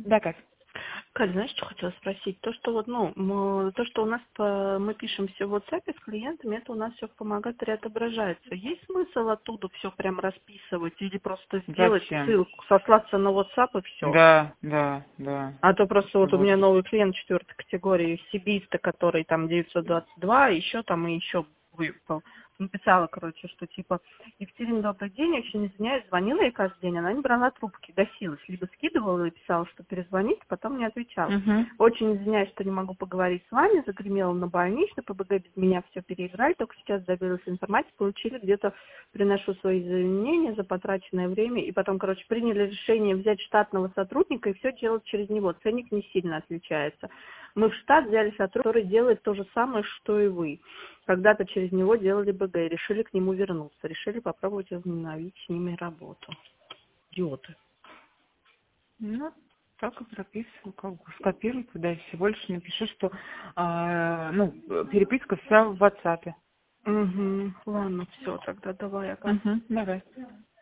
Да, Кать. Кать, знаешь, что хотела спросить? То, что вот, то, что у нас мы пишем все в WhatsApp с клиентами, это у нас все в помогаторе отображается. Есть смысл оттуда все прям расписывать или просто сделать Зачем? ссылку, сослаться на WhatsApp и все? Да. А то просто вот у Вот. меня новый клиент 4-й категории, сибиста, который там 922, еще там и еще выпал. Написала, короче, что типа: Екатерина, добрый день, очень извиняюсь, звонила ей каждый день, она не брала трубки, гасилась, либо скидывала и писала, что перезвонит, потом не отвечала. Угу. Очень извиняюсь, что не могу поговорить с вами, загремела на больничный, ПБГ без меня все переиграли, только сейчас добилась информации, получили где-то, приношу свои извинения за потраченное время, и потом, короче, приняли решение взять штатного сотрудника и все делать через него, ценник не сильно отличается. Мы в штат взяли сотрудника, который делает то же самое, что и вы. Когда-то через него делали БГ, и решили к нему вернуться, решили попробовать возобновить с ними работу. Идиоты. Ну, так и прописываю, как бы скопирую туда и всего лишь напишу, что переписка вся в WhatsApp. Угу. Ладно, все, тогда давай, ага. Угу. Давай.